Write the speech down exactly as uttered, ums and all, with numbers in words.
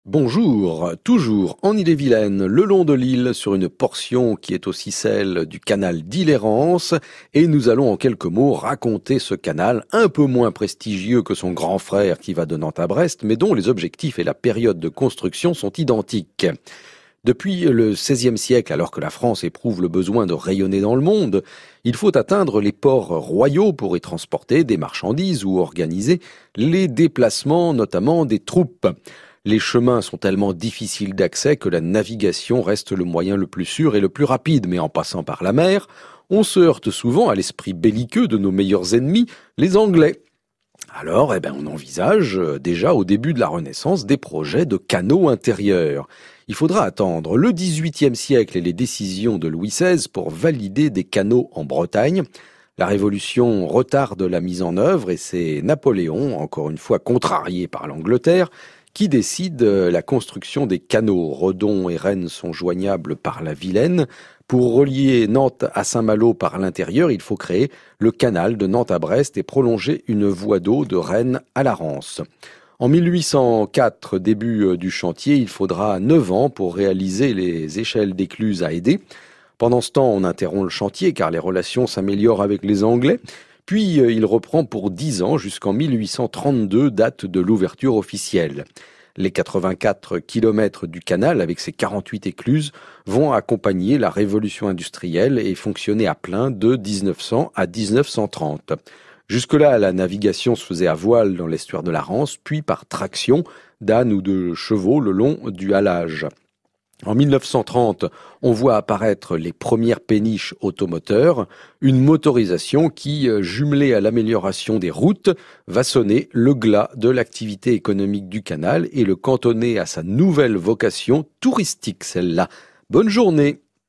Bonjour, toujours en Ille-et-Vilaine, le long de l'île, sur une portion qui est aussi celle du canal d'Île-et-Rance, et nous allons en quelques mots raconter ce canal un peu moins prestigieux que son grand frère qui va de Nantes à Brest, mais dont les objectifs et la période de construction sont identiques. Depuis le seizième siècle, alors que la France éprouve le besoin de rayonner dans le monde, il faut atteindre les ports royaux pour y transporter des marchandises ou organiser les déplacements, notamment des troupes. Les chemins sont tellement difficiles d'accès que la navigation reste le moyen le plus sûr et le plus rapide, mais en passant par la mer, on se heurte souvent à l'esprit belliqueux de nos meilleurs ennemis, les Anglais. Alors, eh ben, on envisage euh, déjà au début de la Renaissance des projets de canaux intérieurs. Il faudra attendre le dix-huitième siècle et les décisions de Louis seize pour valider des canaux en Bretagne. La Révolution retarde la mise en œuvre et c'est Napoléon, encore une fois contrarié par l'Angleterre, qui décide la construction des canaux. Redon et Rennes sont joignables par la Vilaine. Pour relier Nantes à Saint-Malo par l'intérieur, il faut créer le canal de Nantes à Brest et prolonger une voie d'eau de Rennes à la Rance. En mille huit cent quatre, début du chantier, il faudra neuf ans pour réaliser les échelles d'écluses à Édé. Pendant ce temps, on interrompt le chantier car les relations s'améliorent avec les Anglais. Puis il reprend pour dix ans jusqu'en mille huit cent trente-deux, date de l'ouverture officielle. Les quatre-vingt-quatre kilomètres du canal, avec ses quarante-huit écluses, vont accompagner la révolution industrielle et fonctionner à plein de dix-neuf cents à dix-neuf cent trente. Jusque-là, la navigation se faisait à voile dans l'estuaire de la Rance, puis par traction d'ânes ou de chevaux le long du halage. En mille neuf cent trente, on voit apparaître les premières péniches automoteurs, une motorisation qui, jumelée à l'amélioration des routes, va sonner le glas de l'activité économique du canal et le cantonner à sa nouvelle vocation touristique, celle-là. Bonne journée!